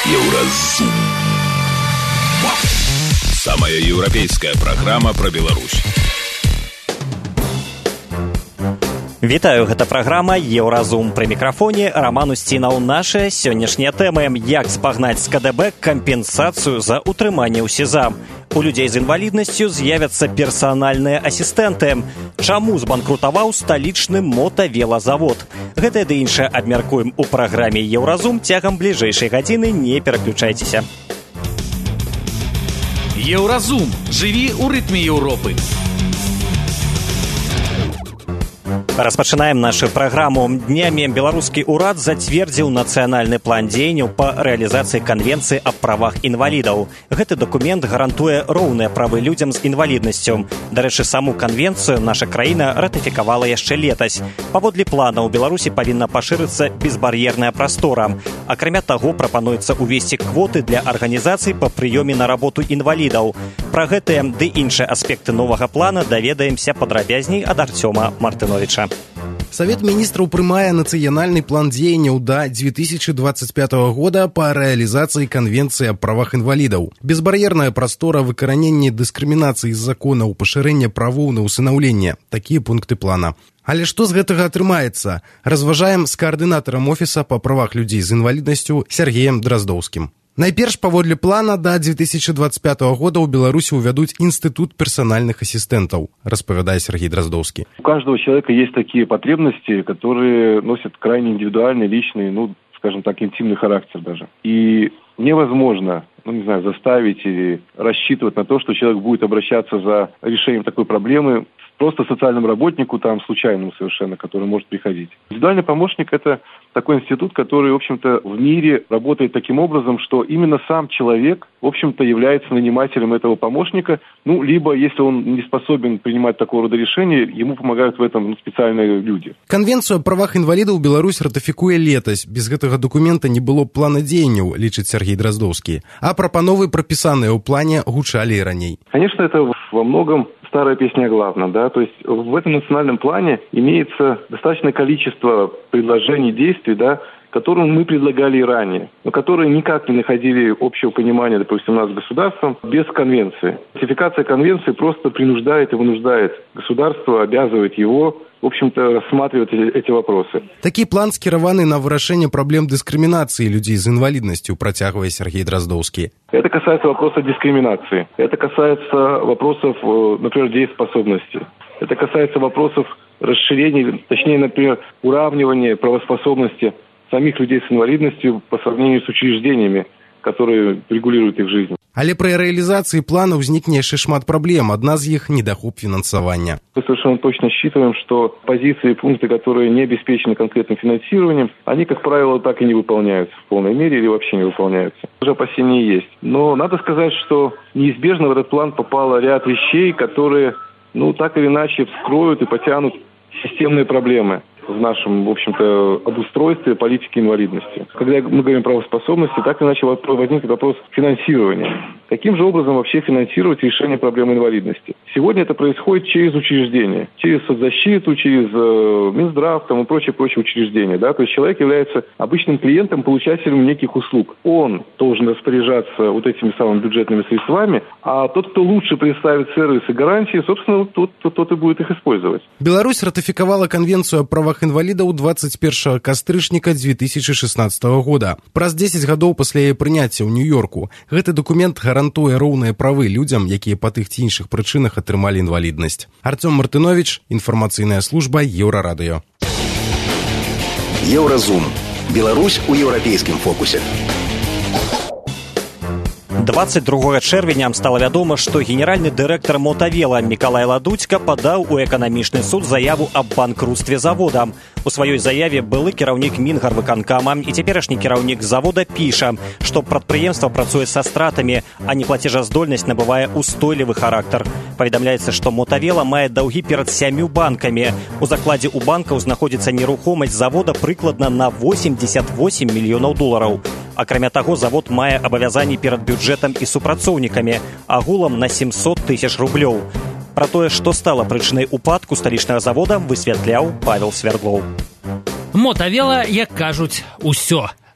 Еўразум. Самая еўрапейская праграма пра Беларусь. Вітаю, гэта праграма «Еўразум». Пры мікрафоне Роман Устінаў. Наша сённяшняя тэма – як спагнаць з КДБ кампенсацыю за утрыманне ў СІЗА. У людзей з інваліднасцю з'явяцца персанальныя асістэнты. Чаму збанкрутаваў сталічны мотавелазавод? Гэтае ды іншае абмяркуем у праграме «Еўразум». Цягам бліжэйшай гадзіны не пераключайцеся. Еўразум. Жыві ў рытме Еўропы. Распачынаем нашу праграму. Днямі беларускі ўрад зацвердзіў нацыянальны план дзеянняў па рэалізацыі канвенцыі аб правах інвалідаў. Гэты дакумент гарантуе роўныя правы людзям з інваліднасцю. Дарэчы, саму канвенцыю наша краіна ратыфікавала яшчэ летась. Паводле плана ў Беларусі павінна пашырыцца безбар'ерная прастора. Акрамя таго, прапануецца ўвесці квоты для арганізацый па прыёме на работу інвалідаў. Пра гэтыя ды іншыя аспекты новага плана даведаемся падрабязней ад Артёма Мартыновича. Совет министров прымае нацыянальны план дзеянняў да 2025 года па рэалізацыі канвенцыі аб правах інвалідаў. Безбар'ерная прастора, выкараненне дыскрымінацыі з законаў, пашырэнне правоў на ўсынаўленне. Такія пункты плана. Але што з гэтага атрымаецца? Разважаем з каардынатарам офіса па правах людзей з інваліднасцю Сергеем Драздоўскім. Найперш, паводле плана, да 2025 года ў Беларусі увядуць институт персональных ассистентов, распавядае Сергей Дроздовский. У каждого человека есть такие потребности, которые носят крайне индивидуальный, личный, скажем так, интимный характер даже. И невозможно, заставить или рассчитывать на то, что человек будет обращаться за решением такой проблемы просто социальному работнику, случайному совершенно, который может приходить. Индивидуальный помощник – это такой институт, который, в общем-то, в мире работает таким образом, что именно сам человек, в общем-то, является нанимателем этого помощника, либо, если он не способен принимать такого рода решения, ему помогают в этом специальные люди. Конвенцию о правах инвалидов Беларусь ратыфікуе летась. Без гэтага документа не было плана дзеянняў, лічыць Сергей Дроздовский. А прапановы, прапісаныя ў плане, гучалі і раней. Конечно, это во многом старая песня о главном, да, то есть в этом национальном плане имеется достаточное количество предложений, действий, да, которые мы предлагали и ранее, но которые никак не находили общего понимания, допустим, у нас с государством без конвенции. Ратификация конвенции просто принуждает и вынуждает государство, обязывает его, в общем-то, рассматривать эти вопросы. Такі план скіраваны на вырашэнне праблем дыскрымінацыі людзей з інваліднасцю, працягвае Сергей Дроздовский. Это касается вопроса дискриминации. Это касается вопросов, например, дееспособности. Это касается вопросов расширения, точнее, например, уравнивания правоспособности самих людей с инвалидностью по сравнению с учреждениями, которые регулируют их жизнь. Але пры рэалізацыі плана ўзнікне яшчэ шмат праблем. Адна з іх – недахоп фінансавання. Мы совершенно точно считываем, что позиции и пункты, которые не обеспечены конкретным финансированием, они, как правило, так и не выполняются в полной мере или вообще не выполняются. Уже опасения есть. Но надо сказать, что неизбежно в этот план попало ряд вещей, которые, так или иначе вскроют и потянут системные проблемы в нашем, в общем-то, обустройстве политики инвалидности. Когда мы говорим про правоспособности, так или иначе возникнет вопрос финансирования. Каким же образом вообще финансировать решение проблемы инвалидности? Сегодня это происходит через учреждения, через соцзащиту, через Минздрав и прочие учреждения. Да? То есть человек является обычным клиентом, получателем неких услуг. Он должен распоряжаться вот этими самыми бюджетными средствами, а тот, кто лучше представит сервисы и гарантии, собственно, тот и будет их использовать. Беларусь ратыфікавала конвенцию о правах інвалідаў 21 кастрычніка 2016 года. Праз 10 гадоў пасля яе прыняцця ў Нью-Йорку. Гэты документ гарантуе роўныя правы людзям, якія па тых ці іншых прычынах атрымалі інваліднасць. Артём Мартынович, інфармацыйная служба Еўрарадыё. Еўразум. Беларусь у еўрапейскім фокусе. 22 чэрвеня стала вядома, што генеральны дырэктар Мотавела Мікалай Ладуцька падаў у эканамічны суд заяву аб банкрутстве завода. У сваёй заяве былы кіраўнік Мінгарвыканкама і цяперашні кіраўнік завода піша, што прадпрыемства працуе са стратамі, а неплацежаздольнасць набывае устойлівы характар. Паведамляецца, што Мотавела мае даўгі перад 7 банкамі. У закладзе ў банкаў знаходзіцца нерухомасць завода прыкладна на 88 мільёнаў долараў. Акрамя таго, завод мае абавязанні перад бюджэтам і супрацоўнікамі, агулам на 700 тысяч рублёў. Пра тое, што стала прычынай упадку сталічнага завода, высвятляў Павел Свердлоў. Мотавела, як кажуць, усё.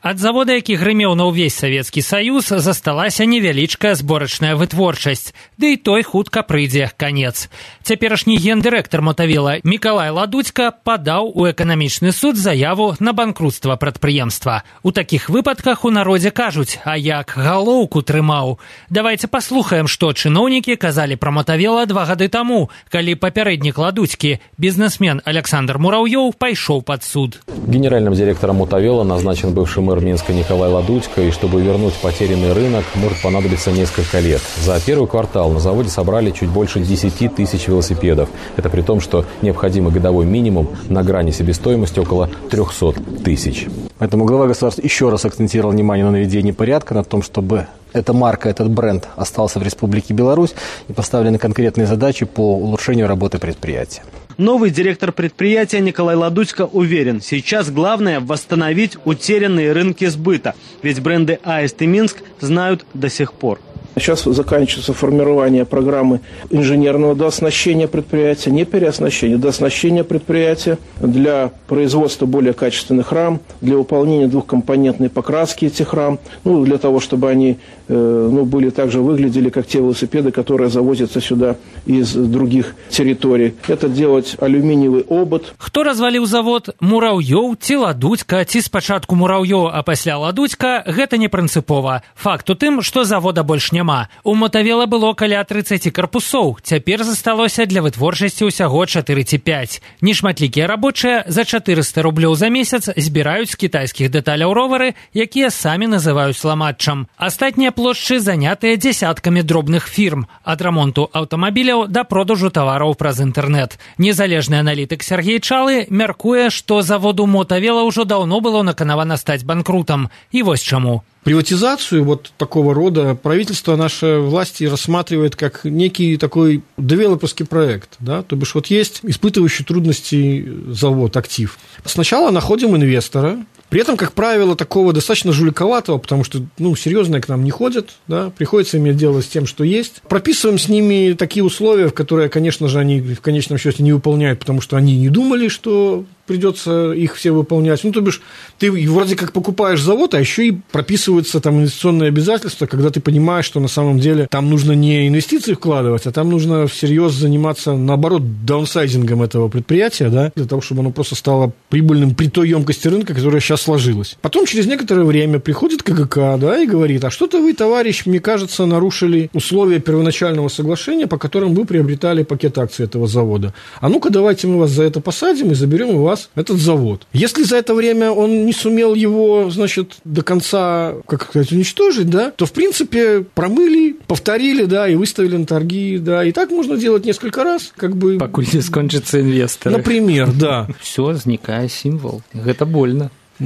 Ад завода, які грымеў на ўвесь Савецкі Саюз, засталася невялічкая зборачная вытворчасць, ды і той хутка прыйдзе канец. Цяперашні гендырэктар Мотавела Мікалай Ладуцька падаў у эканамічны суд заяву на банкрутства прадпрыемства. У такіх выпадках у народзе кажуць, а як галоўку трымаў. Давайте паслухаем, што чыноўнікі казалі пра Мотавела 2 гады таму, калі папярэднік Ладуцькі, бізнесмен Александр Муравьёў, пайшоў пад суд. Генеральным директором Мотавела назначен бывший мэр Минска Николай Ладуцька, и чтобы вернуть потерянный рынок, может понадобиться несколько лет. За первый квартал на заводе собрали чуть больше 10 тысяч велосипедов. Это при том, что необходимый годовой минимум на грани себестоимости около 300 тысяч. Поэтому глава государства еще раз акцентировал внимание на наведении порядка, на том, чтобы эта марка, этот бренд остался в Республике Беларусь, и поставлены конкретные задачи по улучшению работы предприятия. Новый директор предприятия Николай Ладуцька уверен, сейчас главное восстановить утерянные рынки сбыта, ведь бренды «Аист» и «Минск» знают до сих пор. Сейчас заканчивается формирование программы инженерного дооснащения предприятия, не переоснащения, дооснащения предприятия для производства более качественных рам, для выполнения двухкомпонентной покраски этих рам, для того, чтобы они были также выглядели, как те велосипеды, которые завозятся сюда из других территорий. Это делать алюминиевый обод. Хто разваліў завод? Мураўёў ці Ладуцька, ці спачатку Мураўёў, а пасля Ладуцька, гэта не прынцыпова. Факт у тым, што завода больш няма. У Мотавела было каля 30 карпусоў, цяпер засталося для вытворчасці ўсяго 4 ці 5. Нешматлікія рабочыя за 400 рублёў за месяц збіраюць з кітайскіх дэталяў ровары, якія самі называюць ламатчам. Астатнія плошчы занятыя дзясяткамі дробных фірм, ад рамонту аўтамабіляў да продажу тавараў праз інтэрнэт. Незалежны аналітык Сергей Чалы мяркуе, што заводу Мотавела ўжо даўно было наканавана стаць банкрутам. И вось чаму. Приватизацию вот такого рода правительство нашей власти рассматривает как некий такой девелоперский проект, да, то бишь вот есть испытывающий трудности завод, актив. Сначала находим инвестора, при этом, как правило, такого достаточно жуликоватого, потому что, серьезные к нам не ходят, да, приходится иметь дело с тем, что есть. Прописываем с ними такие условия, в которые, конечно же, они в конечном счете не выполняют, потому что они не думали, что придется их все выполнять. То бишь, ты вроде как покупаешь завод, а еще и прописываются там инвестиционные обязательства, когда ты понимаешь, что на самом деле там нужно не инвестиции вкладывать, а там нужно всерьез заниматься, наоборот, даунсайзингом этого предприятия, да, для того, чтобы оно просто стало прибыльным при той емкости рынка, которая сейчас сложилась. Потом через некоторое время приходит КГК, да, и говорит, а что-то вы, товарищ, мне кажется, нарушили условия первоначального соглашения, по которым вы приобретали пакет акций этого завода. А ну-ка давайте мы вас за это посадим и заберем у вас этот завод. Если за это время он не сумел его, до конца, уничтожить, да, то, в принципе, промыли, повторили, да, и выставили на торги, да, и так можно делать несколько раз, Покуль не скончатся инвесторы. Например, да. Все, возникает символ. Это больно. Про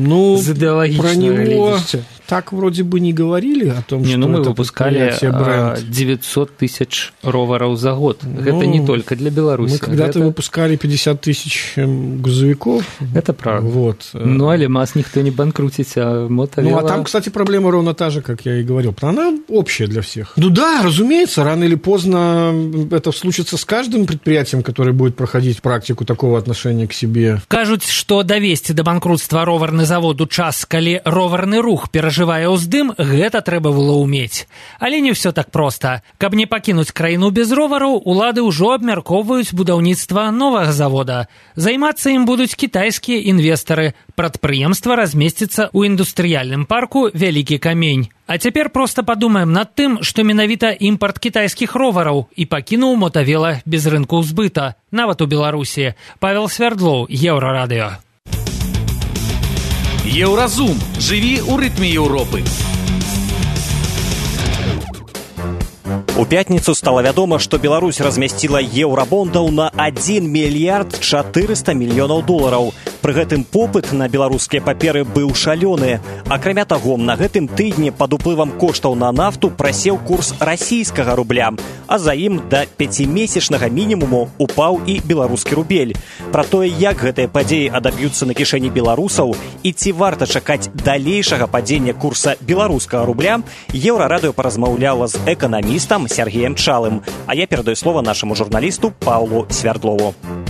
него так вроде бы не говорили о том, что мы выпускали 900 тысяч роваров за год. Это не только для Беларуси. Мы когда-то выпускали 50 тысяч грузовиков. Это правда. Вот. Але МАЗ никто не банкрутит, а Мотавела... а там, кстати, проблема ровно та же, как я и говорил. Она общая для всех. Да, разумеется, рано или поздно это случится с каждым предприятием, которое будет проходить практику такого отношения к себе. Кажуць, што давесці да банкрутства роварны завод у час, калі роварны рух перажывае ўздым, гэта трэба было ўмець. Але не ўсё так проста. Каб не пакінуць краіну без ровараў, улады ўжо абмяркоўваюць будаўніцтва новага завода. Займацца ім будуць кітайскія інвестары. Прадпрыемства размесціцца ў індустрыяльным парку «Вялікі камень». А цяпер проста падумаем над тым, што менавіта імпарт кітайскіх ровараў і пакінуў Мотавела без рынку збыта, нават у Беларусі. Павел Свердлоў, Еўрарадыё. Еўразум. Жыві ў рытме Еўропы. У пятніцу стала вядома, што Беларусь размясціла еўрабондаў на 1 мільярд 400 мільёнаў долараў. Пры гэтым попыт на беларускія паперы быў шалёны. Акрамя таго, на гэтым тыдні пад уплывам коштаў на нафту прасеў курс расійскага рубля, а за ім да 5-месячнага мінімуму упаў і беларускі рубель. Пра тое, як гэтыя падзеі адаб'юцца на кішэні беларусаў і ці варта чакаць далейшага падзення курса беларускага рубля, Еўрарадыё паразмаўляла з эканамістам Сергеем Чалым. А я перадаю слова нашаму журналісту Паўлу Свердлову.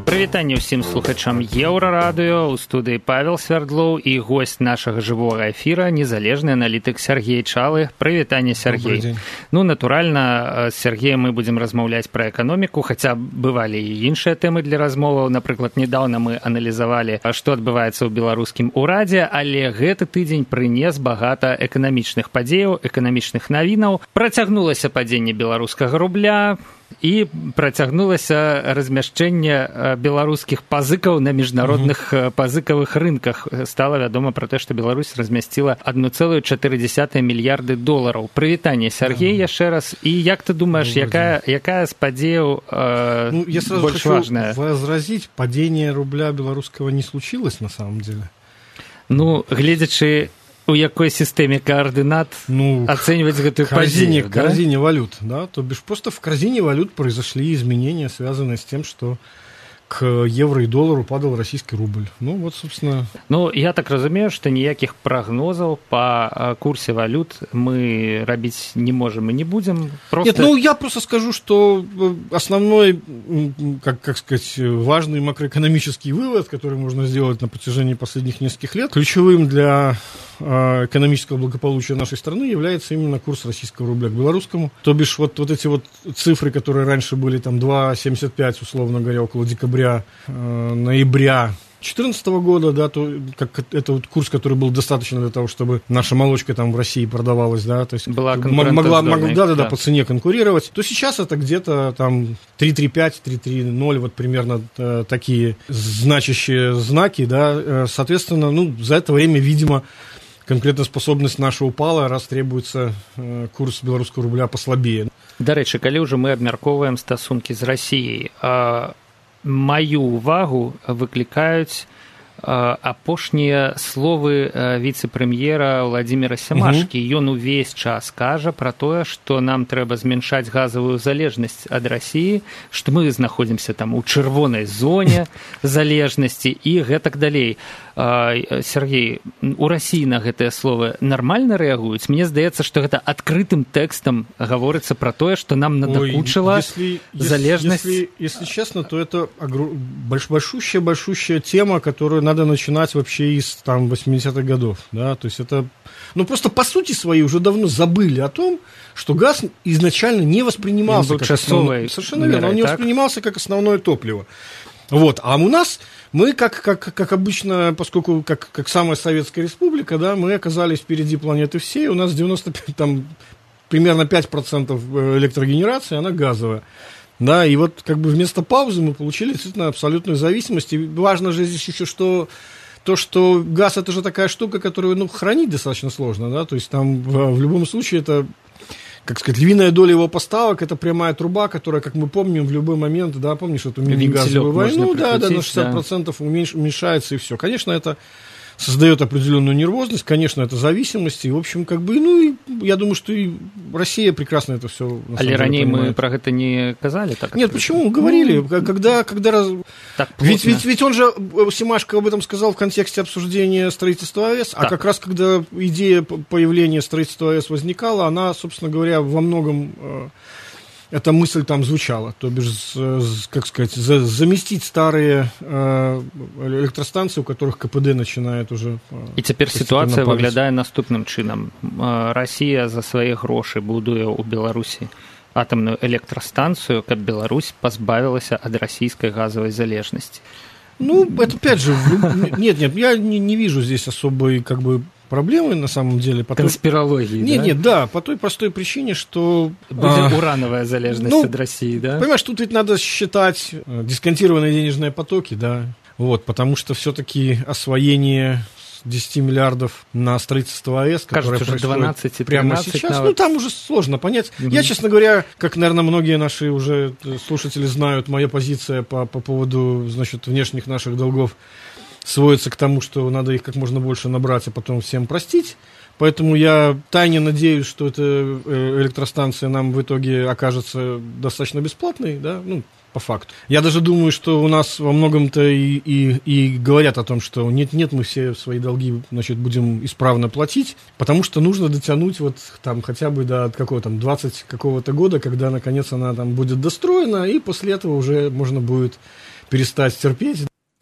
Прывітанне ўсім слухачам Еўрарадыё, у студыі Павел Свярдлоў і госць нашага жывога эфіра, незалежны аналітык Сергей Чалы. Прывітанне, Сергей. Ну, натуральна, з Сергеем мы будзем размаўляць пра эканоміку, хаця бывалі і іншыя тэмы для размоваў. Напрыклад, недаўна мы аналізавалі, што адбываецца ў беларускім урадзе, але гэты тыдзень прынес багата эканамічных падзеяў, эканамічных навінаў. Працягнулася падзенне беларускага рубля, і працягнулася размяшчэнне беларускіх пазыкаў на міжнародных пазыкавых рынках. Стала вядома пра тое, што Беларусь размясціла 1,4 мільярды долараў. Прывітанне, Сергей, яшчэ раз. І як ты думаешь, якая з падзеяў больш важная? Я сразу хочу возразить, падение рубля белорусского не случилось на самом деле. Ну, гледзячы у якой сістэме координат оценивать гэтую падзею, да? Корзине валют, да, то бишь просто в корзине валют произошли изменения, связанные с тем, что к евро и доллару падал российский рубль. Ну, вот, собственно... Ну, я так разумею, что никаких прогнозов по курсе валют мы рабить не можем и не будем. Просто... Нет, ну, я просто скажу, что основной, как сказать, важный макроэкономический вывод, который можно сделать на протяжении последних нескольких лет, ключевым для экономического благополучия нашей страны является именно курс российского рубля к белорусскому. То бишь, вот эти вот цифры, которые раньше были там 2,75, условно говоря, около декабря, ноября 2014 года, да, то как это вот курс, который был достаточно для того, чтобы наша молочка там в России продавалась, да, то есть могла по цене конкурировать, то сейчас это где-то там 3,35, 3,30, вот примерно такие значащие знаки, да, соответственно, ну, за это время, видимо, конкурентоспособность наша упала, раз требуется курс белорусского рубля послабее. Дарэчы, калі ўжо мы абмяркоўваем стасункі з Расіяй, маю увагу выклікаюць апошнія словы віцэ-прэм'ера Владзіміра Сямашкі. Ён увесь час кажа пра тое, што нам трэба змяншаць газавую залежнасць ад Расіі, што мы знаходзімся там у чырвонай зоне залежнасці і гэтак далей. Сергей, у Расіі на гэтыя словы нармальна рэагуюць? Мне здаецца, што гэта адкрытым тэкстам гаворыцца пра тое, што нам надакучыла залежнасць. Если честно, то это большущая тема, которую надо начинать вообще из там 80-х годов, да, то есть это, ну, просто по сути своей уже давно забыли о том, что газ изначально не воспринимался как основное, совершенно верно, он не воспринимался как основное топливо. Вот, а у нас мы, как обычно, поскольку как самая Советская Республика, да, мы оказались впереди планеты всей, у нас 95, там, примерно 5% электрогенерации, она газовая. Да, и вот как бы вместо паузы мы получили действительно абсолютную зависимость. И важно же здесь еще, что газ это же такая штука, которую, ну, хранить достаточно сложно, да, то есть там в любом случае это, как сказать, львиная доля его поставок, это прямая труба, которая, как мы помним, в любой момент, да, помнишь эту мини-газовую войну, да, на 60% уменьшается и все. Конечно, это создает определенную нервозность, конечно, это зависимость, и, в общем, как бы, ну, и я думаю, что и Россия прекрасно это все. Але ранее мы про это не казали? Так нет, почему? Говорили, когда ведь он же, Семашко об этом сказал в контексте обсуждения строительства АЭС, а как раз когда идея появления строительства АЭС возникала, она, собственно говоря, во многом... Эта мысль там звучала, то бишь, как сказать, заместить старые электростанции, у которых КПД начинает уже... І цяпер сітуацыя выглядае наступным чынам. Расія за свае грошы будуе ў Беларусі атомную электростанцию, каб Беларусь позбавилась от российской газовой залежности. Ну, это опять же, нет, я не вижу здесь особой, как бы, проблемы на самом деле. Конспирологии, по той простой причине, что... Будет урановая залежность от России, да? Понимаешь, тут ведь надо считать дисконтированные денежные потоки, да, вот, потому что все-таки освоение 10 миллиардов на строительство АЭС, которое происходит прямо сейчас, навык. Ну, там уже сложно понять. Я, честно говоря, как, наверное, многие наши уже слушатели знают, моя позиция по поводу, значит, внешних наших долгов сводится к тому, что надо их как можно больше набрать, а потом всем простить. Поэтому я тайне надеюсь, что эта электростанция нам в итоге окажется достаточно бесплатной, да, ну, по факту. Я даже думаю, что у нас во многом-то и говорят о том, что нет, мы все свои долги, значит, будем исправно платить, потому что нужно дотянуть вот там хотя бы до какого там 20 какого-то года, когда наконец она там будет достроена, и после этого уже можно будет перестать терпеть.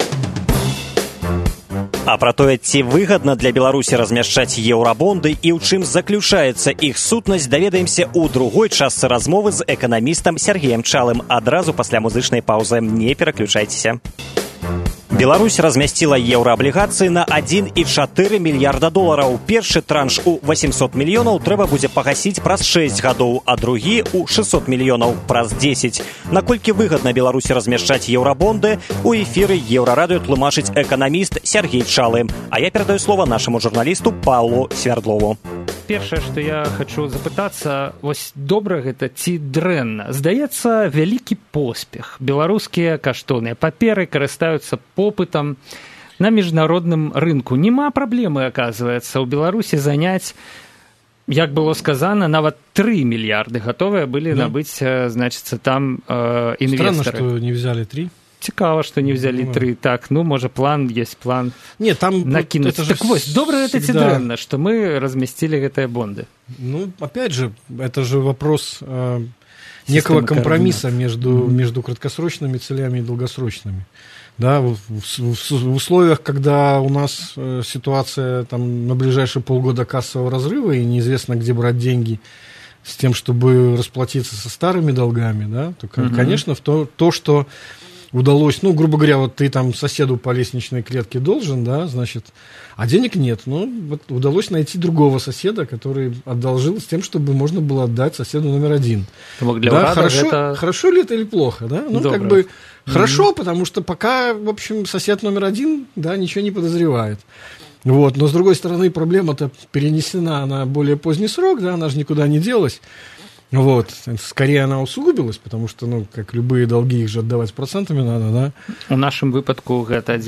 А пра тое, ці выгадна для Беларусі размяшчаць еўрабонды і ў чым заключаецца іх сутнасць, даведаемся ў другой частцы размовы з эканамістам Сергеем Чалым адразу пасля музычнай паўзы. Не пераключайцеся. Беларусь размясціла еўрааблігацыі на 1,4 мільярда долараў. Першы транш у 800 мільёнаў трэба будзе пагасіць праз 6 гадоў, а другі у 600 мільёнаў праз 10. Наколькі выгадна Беларусі размяшчаць еўрабонды, у эфіры Еўрарадыё тлумачыць эканаміст Сергей Чалы. А я перадаю слова нашаму журналісту Павлу Свярдлову. Першае, што я хачу запытацца, вось добра гэта ці дрэнна? Здаецца, вялікі поспех. Беларускія каштоўныя паперы карыстаюцца попытам на міжнародным рынку. Нема праблемы, аказваецца, у Беларусі заняць, як было сказана, нават 3 мільярды гатовыя былі набыць, значыцца, там інвестары. Странно, што не взяли 3. Цікава, што не взялі 3. Так, ну, можа, план, есть план. Не, там накинуць. Так вось, добра гэта ці дрэнна, што мы разместили гэтыя бонды? Ну, опять же, это же вопрос некого компромисса между краткосрочными целями и долгосрочными. Да, в условиях, когда у нас ситуация там, на ближайшие полгода кассового разрыва и неизвестно, где брать деньги с тем, чтобы расплатиться со старыми долгами, да, то, конечно, то, что удалось, ну, грубо говоря, вот ты там соседу по лестничной клетке должен, да, значит, а денег нет. Ну, вот удалось найти другого соседа, который одолжил с тем, чтобы можно было отдать соседу номер 1. Да, хорошо ли это или плохо, да? Ну, как бы хорошо, потому что пока, в общем, сосед номер 1, да, ничего не подозревает. Вот, но с другой стороны, проблема-то перенесена на более поздний срок, да, она же никуда не делась. Вот, скорее она усугубилась, потому что, ну, как любые долги, их же отдавать процентами надо, да? У нашым выпадку гэта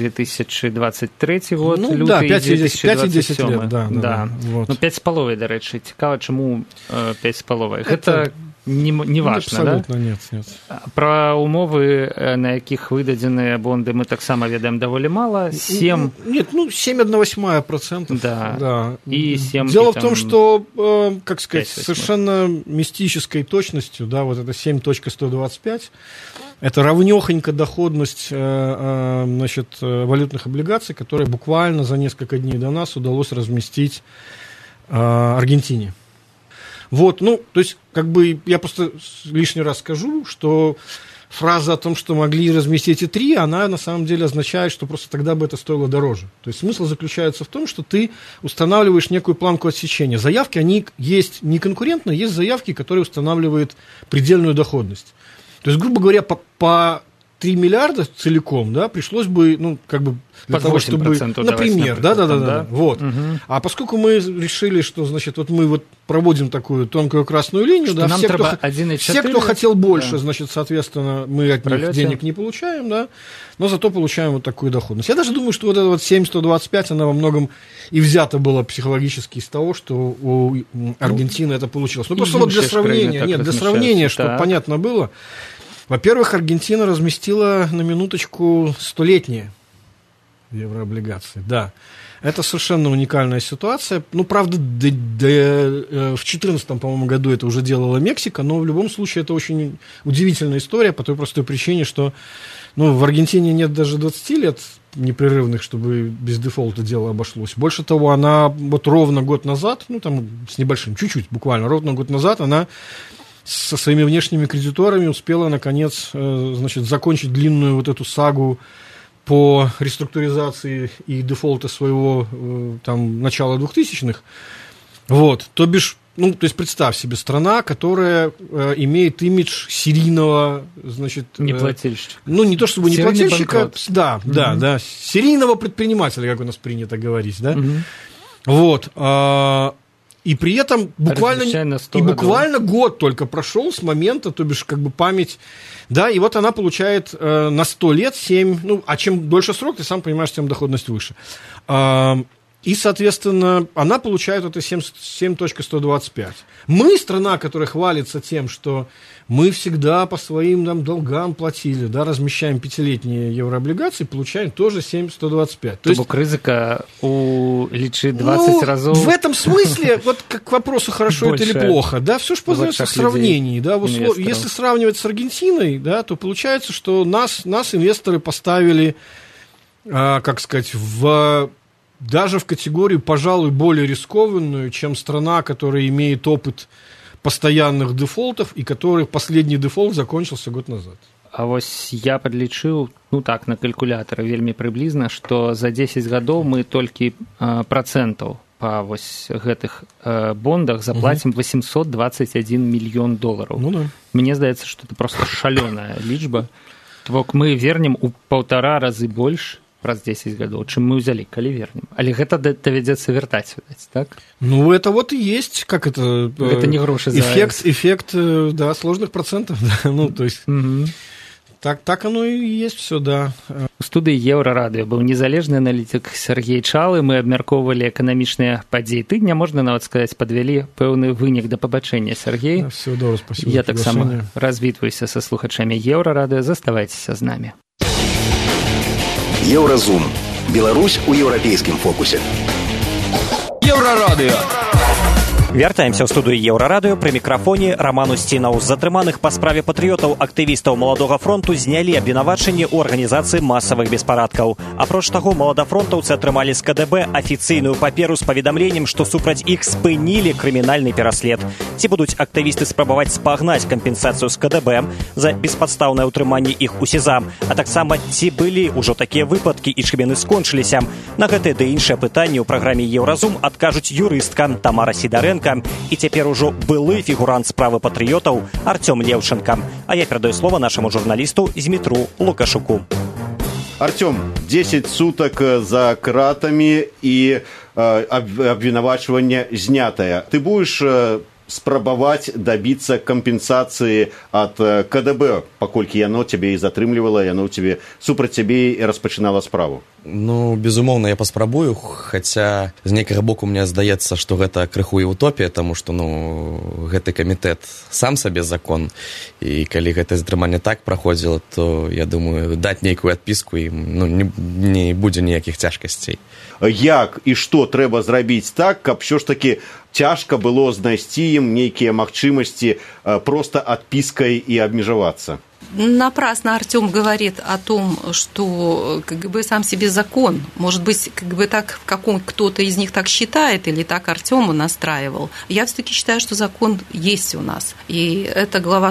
2023 год, ну, люты, да, 5-10 лет, да. Вот. Ну, 5,5, до речі, цікаво, чому 5,5? Гэта не важно, да? Абсолютно нет. Про умовы, на якіх выдадзеныя бонды, мы таксама ведаем даволі мала. 7... Нет, ну, 7,8%. Да. И 7... Дело в том, что, как сказать, совершенно мистической точностью, да, вот это 7.125, это равнёхонько доходность, значит, валютных облигаций, которые буквально за несколько дней до нас удалось разместить Аргентине. Вот, ну, то есть, как бы, я просто лишний раз скажу, что фраза о том, что могли разместить и 3, она на самом деле означает, что просто тогда бы это стоило дороже. То есть смысл заключается в том, что ты устанавливаешь некую планку отсечения. Заявки, они есть не конкурентные, есть заявки, которые устанавливают предельную доходность. То есть, грубо говоря, по 3 миллиарда целиком, да, пришлось бы, ну, как бы, для того, чтобы, например, да. Вот. Угу. А поскольку мы решили, что, значит, вот мы вот проводим такую тонкую красную линию, что да, все, кто хотел больше, да, значит, соответственно, мы от них денег не получаем, да, но зато получаем вот такую доходность. Я даже думаю, что вот эта вот 7,125, она во многом и взята была психологически из того, что у Аргентины это получилось. Ну, просто вот для сравнения, чтобы понятно было. Во-первых, Аргентина разместила на минуточку 100-летние еврооблигации. Да, это совершенно уникальная ситуация. Ну, правда, в 2014, по-моему, году это уже делала Мексика, но в любом случае это очень удивительная история по той простой причине, что, ну, в Аргентине нет даже 20 лет непрерывных, чтобы без дефолта дело обошлось. Больше того, она вот ровно год назад, ну, там с небольшим, чуть-чуть, буквально, ровно год назад она со своими внешними кредиторами успела, наконец, значит, закончить длинную вот эту сагу по реструктуризации и дефолта своего там начала 2000-х. Вот, то бишь, ну, то есть представь себе, страна, которая имеет имидж серийного, значит... Неплательщика. Ну, не то чтобы неплательщика, да, серийного предпринимателя, как у нас принято говорить, да. Вот, и при этом буквально год только прошел с момента, то бишь, как бы память, да, и вот она получает на 100 лет 7, ну, а чем дольше срок, ты сам понимаешь, тем доходность выше. И, соответственно, она получает это 7.125. Мы, страна, которая хвалится тем, что мы всегда по своим долгам платили, да, размещаем 5-летние еврооблигации, получаем тоже 7.125. То есть рызыка улічыць 20 разоў. В этом смысле, вот как к вопросу, хорошо это или плохо, да, все же познается в сравнении. Да, если сравнивать с Аргентиной, да, то получается, что нас инвесторы поставили, как сказать, даже в категорию, пожалуй, более рискованную, чем страна, которая имеет опыт постоянных дефолтов и которых последний дефолт закончился год назад. А вось я подлічыў, на калькулятары вельмі прыблізна, што за 10 гадоў мы толькі працэнтаў па вось гэтых бондах заплатім 821 мільён долараў. Мне здаецца, што это просто шалёная лічба. Твок мы вернем у 1,5 разы больш праз 10 гадоў, чым мы ўзялі, калі вернем. Але гэта давядзецца вяртаць, так? Это вот и есть, как это... Это не грошы за эффект, да, сложных процентов. То есть... Так оно и есть все, да. У студыі Еўрарадыё быў незалежны аналітык Сергей Чалы. Мы абмяркоўвалі эканамічныя падзеі тыдня. Можна нават сказаць, падвялі пэўны вынік да пабачэння, Сергей. Всего доброго, спасибо. Я таксама развітваюся са слухачамі Еўрарадыё. Заставайцеся з намі. Еўразум. Беларусь у еўрапейскім фокусе. Еўрарадыё. Вяртаемся ў студыю Еўрарадыё. Пры мікрафоне Роман Устінаў. З затрыманых па справе патрыётаў актывістаў Маладога фронту знялі абвінавачанне ў арганізацыі масавых беспарадкаў. Апроч таго, маладафронтаўцы атрымалі з КДБ афіцыйную паперу з паведамленнем, што супраць іх спынілі крымінальны пераслед. Ці будуць актывісты спрабаваць спагнаць кампенсацыю з КДБ за беспадстаўнае ўтрыманне іх у СІЗА, а таксама ці былі ўжо такія выпадкі і чым яны скончыліся. На гэтае ды іншае пытанне ў праграме Еўразум адкажуць юрыстка Тамара Сідарэнка і цяпер ужо былы фігурант справы патрыётаў Артём Леўченка. А я перадаю слово нашаму журналісту Змітру Лукашуку. Артём, 10 суток за кратами и обвинувачивание знятое. Ты будешь спрабаваць добиться компенсации от КДБ, паколькі яно тебе и затрымлівала, яно тебе супраць тебе и распачынала справу? Безумоўна, я паспрабую, хаця з нейкага боку мне здаецца, што гэта крыху і утопія, таму што гэты камітэт сам сабе закон, і калі гэтае затрыманне так праходзіла, то я думаю, даць нейкую адпіску і не будзе ніякіх цяжкасцей. Як і што трэба зрабіць так, каб ўсё ж таки цяжка было знайсці ім нейкія магчымасці просто адпіскай і абмежавацца? Напрасно Артём говорит о том, что КГБ сам себе закон. Может быть, КГБ так кто-то из них так считает, или так Артёма настраивал. Я все-таки считаю, что закон есть у нас. И это глава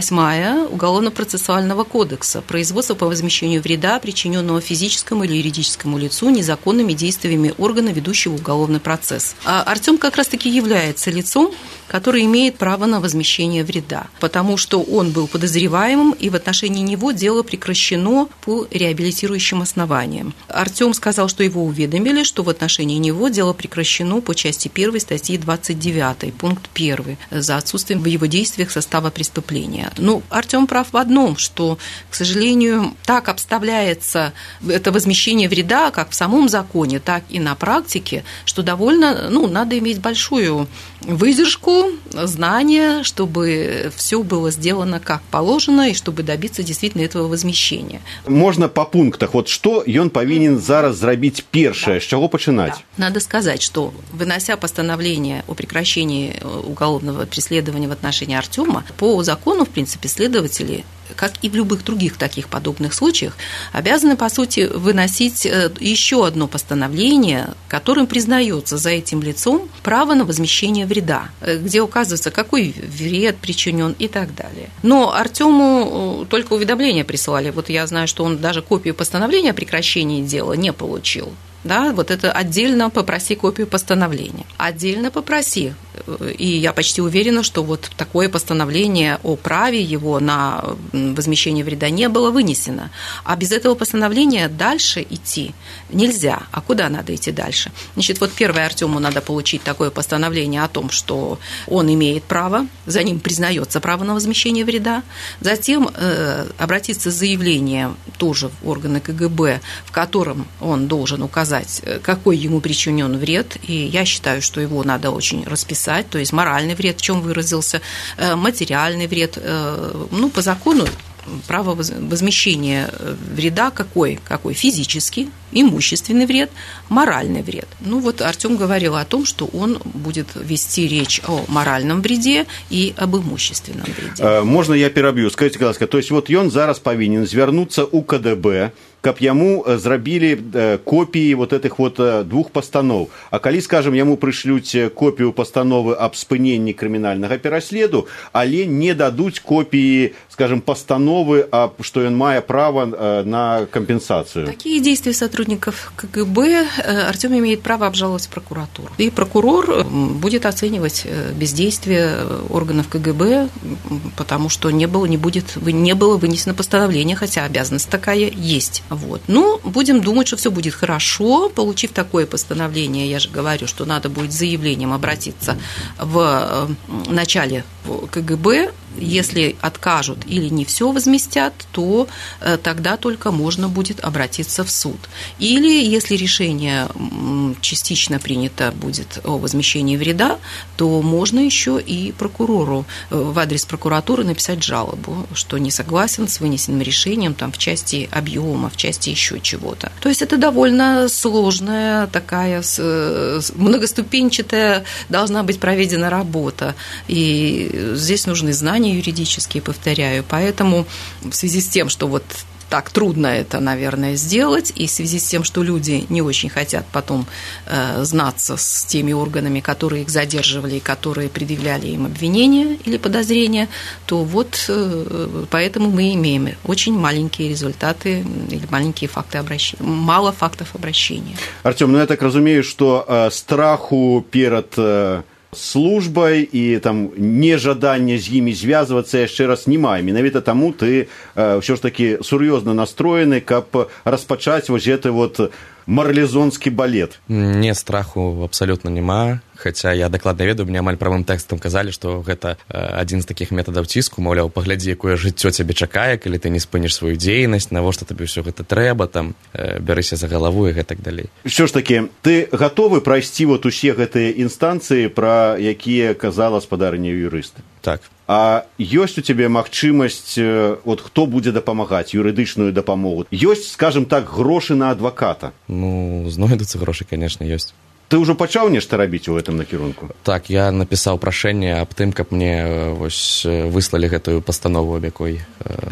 48 Уголовно-процессуального кодекса. Производство по возмещению вреда, причиненного физическому или юридическому лицу незаконными действиями органа, ведущего уголовный процесс. А Артём как раз-таки является лицом, который имеет право на возмещение вреда, потому что он был подозреваемым, и в отношении него дело прекращено по реабилитирующим основаниям. Артём сказал, что его уведомили, что в отношении него дело прекращено по части 1 статьи 29, пункт 1, за отсутствием в его действиях состава преступления. Но Артём прав в одном, что, к сожалению, так обставляется это возмещение вреда, как в самом законе, так и на практике, что довольно, надо иметь большую выдержку, знания, чтобы все было сделано как положено и чтобы добиться действительно этого возмещения. Можно по пунктах. Вот что он повинен зараз зрабіць першае, с чего пачынаць? Да. Надо сказать, что вынося постановление о прекращении уголовного преследования в отношении Артёма, по закону, в принципе, следователи, как и в любых других таких подобных случаях, обязаны, по сути, выносить еще одно постановление, которым признается за этим лицом право на возмещение вреда, где указывается, какой вред причинен и так далее. Но Артёму только уведомление присылали. Вот я знаю, что он даже копию постановления о прекращении дела не получил. Да, вот это отдельно попроси копию постановления. Отдельно попроси. И я почти уверена, что вот такое постановление о праве его на возмещение вреда не было вынесено. А без этого постановления дальше идти нельзя. А куда надо идти дальше? Значит, вот первое, Артёму надо получить такое постановление о том, что он имеет право, за ним признается право на возмещение вреда. Затем обратиться с заявлением тоже в органы КГБ, в котором он должен указать сказать, какой ему причинен вред, и я считаю, что его надо очень расписать, то есть моральный вред, в чем выразился, материальный вред. По закону право возмещения вреда какой? Физический, имущественный вред, моральный вред. Артем говорил о том, что он будет вести речь о моральном вреде и об имущественном вреде. Можно я пераб'ю? Скажите, пожалуйста, то есть ён зараз повинен звярнуцца у КДБ, каб яму зрабілі копіі этих двух пастаноў. А калі, скажем, яму прышлюць копію пастановы аб спыненні крымінальнага пераследу, але не дадуць копіі, скажем, пастановы, што ён мае права на компенсацию. Такие действия сотрудников КГБ Артем имеет право обжаловать в прокуратуру. И прокурор будет оценивать бездействие органов КГБ, потому что не было вынесено постановление, хотя обязанность такая есть. Будем думать, что все будет хорошо. Получив такое постановление, я же говорю, что надо будет с заявлением обратиться в начале КГБ. Если откажут или не все возместят, то тогда только можно будет обратиться в суд. Или если решение частично принято будет о возмещении вреда, то можно еще и прокурору в адрес прокуратуры написать жалобу, что не согласен с вынесенным решением в части объема, в части еще чего-то. То есть это довольно сложная такая многоступенчатая должна быть проведена работа. И здесь нужны знания юридические, повторяю. Поэтому в связи с тем, что так трудно это, наверное, сделать, и в связи с тем, что люди не очень хотят потом знаться с теми органами, которые их задерживали и которые предъявляли им обвинения или подозрения, то поэтому мы имеем очень маленькие результаты или маленькие факты обращения, мало фактов обращения. Артем, я так разумею, что страху перед службай і нежадання з імі звязвацца яшчэ раз не мае. Менавіта таму ты ўсё ж такі сур'ёзна настроены, каб распачаць гэты марлезонскі балет. Не, страху абсалютна няма, хаця я дакладна ведаю, мне амаль правым тэкстам казалі, што гэта адзін з такіх метадаў ціску, маўляў, паглядзі, якое жыццё цябе чакае, калі ты не спыніш сваю дзейнасць, навошта табе ўсё гэта трэба, бярыся за галаву і гэтак далей. Усё ж такі, ты гатовы прайсці усе гэтыя інстанцыі, пра якія казала спадарня юрыст? Так. А ёсць у цябе магчымасць, хто будзе дапамагаць, юрыдычную дапамогу? Ёсць, скажем так, грошы на адваката? Знойдуцца грошы, конечно, ёсць. Ты ўжо пачаў нешта рабіць у гэтым накірунку? Так, я напісаў прашэнне аб тым, каб мне выслалі гэтую пастанову, аб якой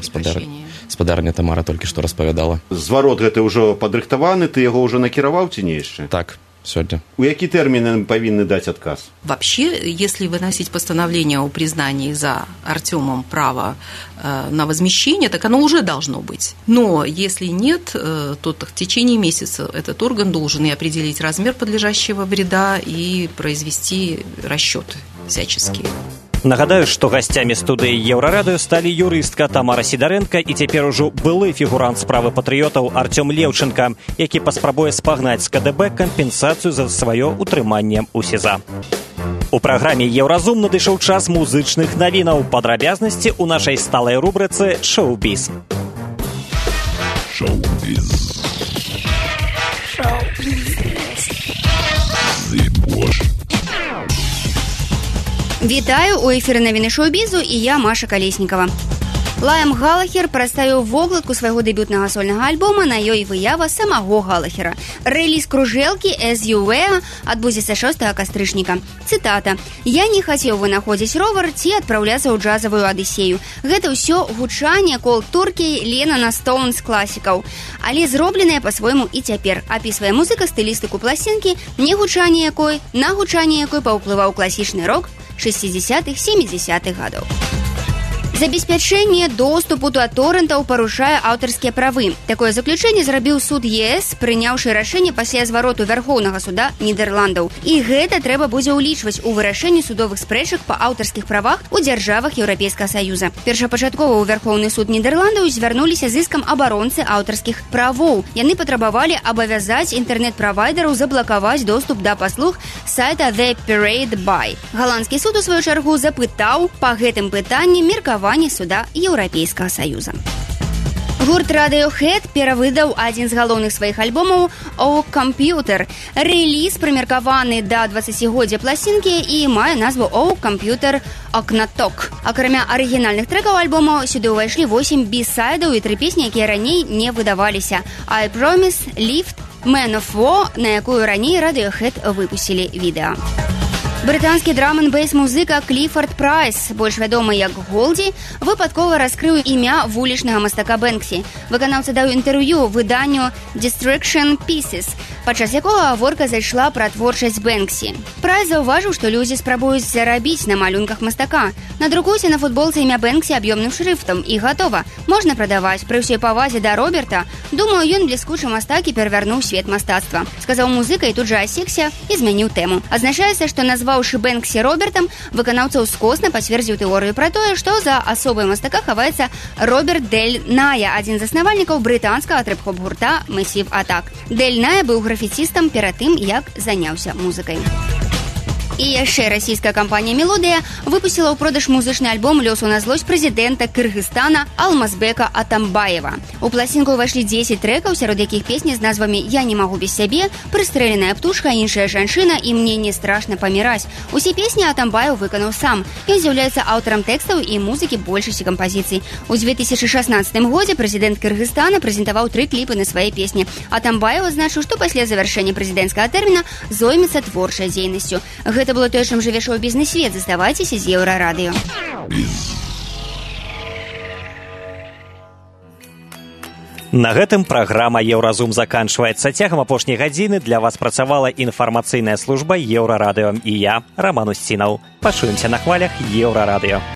спадарня Тамара толькі што распавядала. Зварот гэты ўжо падрыхтаваны, ты яго ўжо накіраваў ці не яшчэ? Так. Сегодня. У які термины повинны дать отказ? Вообще, если выносить постановление о признании за Артемом права на возмещение, так оно уже должно быть. Но если нет, то в течение месяца этот орган должен и определить размер подлежащего вреда и произвести расчеты всяческие. Нагадаю, што гасцямі студыі Еўрарадыё сталі юрыстка Тамара Сідарэнка і цяпер ужо былы фігурант справы патрыётаў Артём Леўчынка, які паспрабуе спагнаць з КДБ кампенсацыю за сваё утрыманне ў СІЗА. У праграме «Еўразум» надышоў час музычных навінаў. Падрабязнасці ў нашай сталай рубрыцы «Шоу-біз». Шоу-біз. Вітаю, у эфіры навіны шоу-бізу і я, Маша Калеснікава. Лайам Галахер прадставіў вокладку свайго дэбютнага сольнага альбома, на ёй выява самого Галахера. Рэліз кружэлкі «As You Were» адбудзецца 6 кастрычніка. Цытата. «Я не хацеў вынаходзіць ровар ці адпраўляцца ў джазавую адысею. Гэта ўсё гучанне Cold Turkey, Ленана, Стоунс, класікаў. Але зробленае па-свойму і цяпер. Апісвае музыка стылістыку пласцінкі, на гучанне якой паўплываў класічны рок 60-х, 70-х гадоў. Забеспячэнне доступу да торрентаў парушае аўтарскія правы. Такое заключэнне зрабіў суд ЕС, прыняўшы рашэнне пасля звароту Вярхоўнага суда Нідерландаў. І гэта трэба будзе ўлічваць у вырашэнні судовых спрэчак па аўтарскіх правах у дзяржавах Еўрапейскага Саюза. Першапачаткова ў Вярхоўны суд Нідерландаў звярнуліся з іскам абаронцы аўтарскіх правоў. Яны патрабавалі абавязаць інтэрнэт-правайдераў заблакаваць доступ да паслуг сайта The Pirate Bay. Галандскі суд у сваю чаргу запытаў па гэтым пытанні меркаванне суда Еўрапейскага Саюза. Гурт Radiohead перавыдаў адзін з галоўных сваіх альбомаў «Oh Computer». Рэліз прымеркаваны да 20-годдзя пласцінкі і мае назву «Oh Computer Окнаток». Акрамя арыгінальных трэкаў альбома сюды ўвайшлі 8 бі-сайдаў і 3 песні, якія раней не выдаваліся. «I Promise», «Lift», «Man of War», на якую раней Radiohead выпусцілі відэа. Брытанскі драм-н-бейс-музыка Кліфард Прайс, больш вядомы як Голді, выпадкова раскрыў імя вулічнага мастака Бэнксі. Выканаўца даў інтэрв'ю выданню «Distraction Pieces», падчас якога гаворка зайшла пра творчасць Бэнксі. Прайс заўважыў, што людзі спрабуюць зарабіць на малюнках мастака. Надрукуйся на футболцы імя Бэнксі аб'ёмным шрыфтам і гатова. Можна прадаваць. Пры ўсёй павазе да Роберта, думаю, ён бліскучы мастак і перавярнуў свет мастацтва. Сказаў музыка і тут жа асекся і змяніў тэму. Азначаецца, што назваўшы Бэнксі Робертам, выканаўца ўскосна пацвердзіў тэорыю пра тое, што за асобай мастака хаваецца Роберт Дель Ная, адзін з заснавальнікаў брытанскага трэп-хоп гурта Massive Attack. Дель Ная быў графіцістам перад тым, як заняўся музыкай. І яшчэ расійская кампанія «Мелодыя» выпусціла ў продаж музычны альбом «Лёсу на злосць» прэзідэнта Кыргызстана Алмазбека Атамбаева. У пласцінку ўвайшлі 10 трэкаў, сярод якіх песні з назвамі «Я не магу без сябе», «Прыстрэленая птушка», «Іншая жанчына» і «Мне не страшна паміраць». Усе песні Атамбаев выканаў сам. Ён з'яўляецца аўтарам тэкстаў і музыкі большасці кампазіцый. У 2016 годзе прэзідэнт Кыргызстана прэзентаваў 3 кліпы на свае песні. Атамбаев адзначыў, што пасля завяршэння прэзідэнцкага тэрміна зоймецца творчай дзейнасцю. Гэта было тое, чым жыве шоу-бізнес-свет. Заставайцеся з Еўрарадыё. На гэтым праграма «Еўразум» заканчваецца. Цягам апошняй гадзіны для вас працавала інфармацыйная служба Еўрарадыё і я, Роман Устінаў. Пачуемся на хвалях Еўрарадыё.